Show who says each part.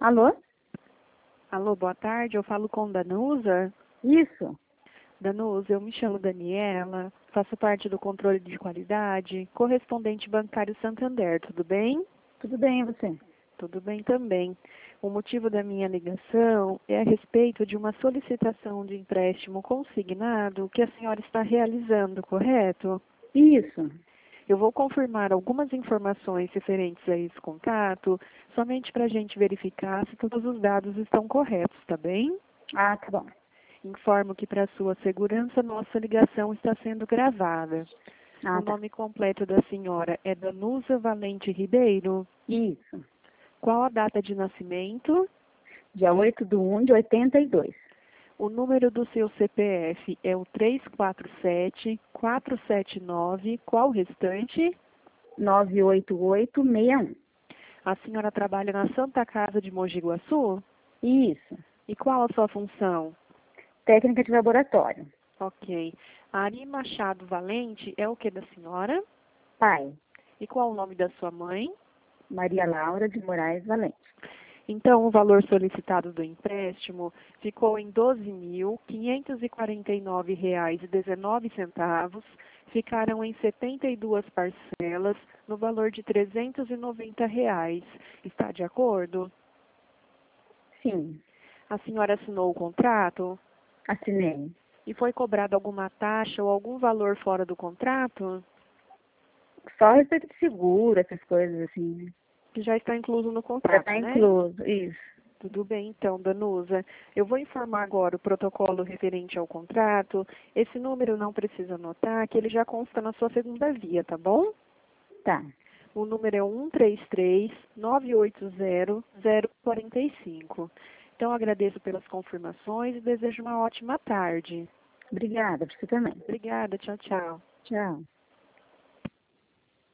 Speaker 1: Alô?
Speaker 2: Alô, boa tarde. Eu falo com Danusa.
Speaker 1: Isso.
Speaker 2: Danusa, eu me chamo Daniela, faço parte do controle de qualidade, correspondente bancário Santander, tudo bem?
Speaker 1: Tudo bem, e você?
Speaker 2: Tudo bem também. O motivo da minha ligação é a respeito de uma solicitação de empréstimo consignado que a senhora está realizando, correto?
Speaker 1: Isso.
Speaker 2: Eu vou confirmar algumas informações referentes a esse contato, somente para a gente verificar se todos os dados estão corretos, tá bem?
Speaker 1: Ah, tá bom.
Speaker 2: Informo que, para sua segurança, nossa ligação está sendo gravada. O
Speaker 1: Ah, tá.
Speaker 2: nome completo da senhora é Danusa Valente Ribeiro.
Speaker 1: Isso.
Speaker 2: Qual a data de nascimento?
Speaker 1: Dia 8/1/82.
Speaker 2: O número do seu CPF é o 347479. Qual o restante?
Speaker 1: 98861.
Speaker 2: A senhora trabalha na Santa Casa de Mogi Guaçu?
Speaker 1: Isso.
Speaker 2: E qual a sua função?
Speaker 1: Técnica de laboratório.
Speaker 2: Ok. Ari Machado Valente é o que da senhora?
Speaker 1: Pai.
Speaker 2: E qual o nome da sua mãe?
Speaker 1: Maria Laura de Moraes Valente.
Speaker 2: Então, o valor solicitado do empréstimo ficou em R$ 12.549,19. Ficaram em 72 parcelas, no valor de R$ 390. Está de acordo?
Speaker 1: Sim.
Speaker 2: A senhora assinou o contrato?
Speaker 1: Assinei.
Speaker 2: E foi cobrada alguma taxa ou algum valor fora do contrato?
Speaker 1: Só a respeito de seguro, essas coisas assim, né?
Speaker 2: Que já está incluso no
Speaker 1: Já
Speaker 2: contrato,
Speaker 1: tá
Speaker 2: né?
Speaker 1: incluso. Isso.
Speaker 2: Tudo bem, então, Danusa. Eu vou informar agora o protocolo referente ao contrato. Esse número não precisa anotar, que ele já consta na sua segunda via, tá bom?
Speaker 1: Tá.
Speaker 2: O número é 133-980-045. Então, agradeço pelas confirmações e desejo uma ótima tarde.
Speaker 1: Obrigada, pra você também.
Speaker 2: Obrigada, tchau, tchau.
Speaker 1: Tchau.